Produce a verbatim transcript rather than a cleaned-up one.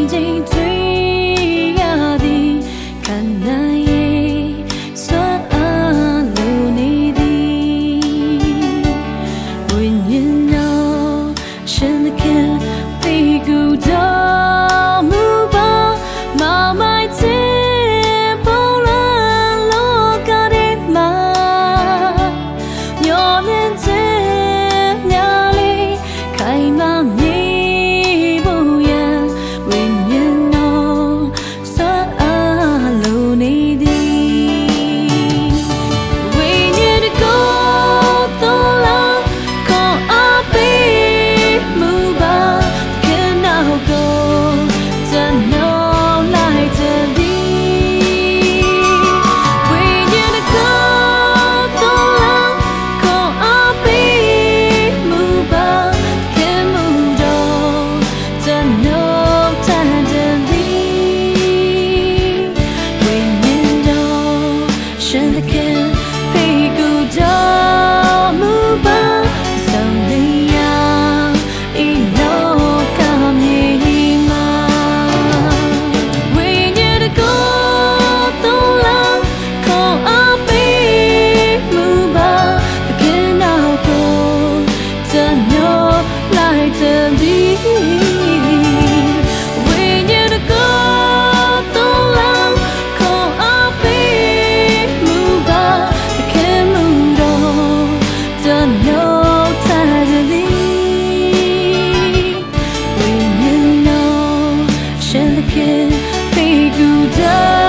ချိန်တွေ့ရသည်ခန္ဓာရဲ့စွမ်းအားလိုနေသည်ဝိညာဉ်တော်ရှင်သခင်ပေကူတော်မူပါမမိုက်ခြင်းပေါ်လာလောကထဲမှာမျောလင့်ခြင်းများလေးခိုင်မာမြဲရှင်သခင်ဖေကူတော်မူပါဆောင်နေရဤလောကမြေမှာဝိညာဉ်ကိုသုံးလာခေါ်အားပေးမူပါသခင်နောက်ကိုကျွန်တော်လိုက်တဲ့Can be good.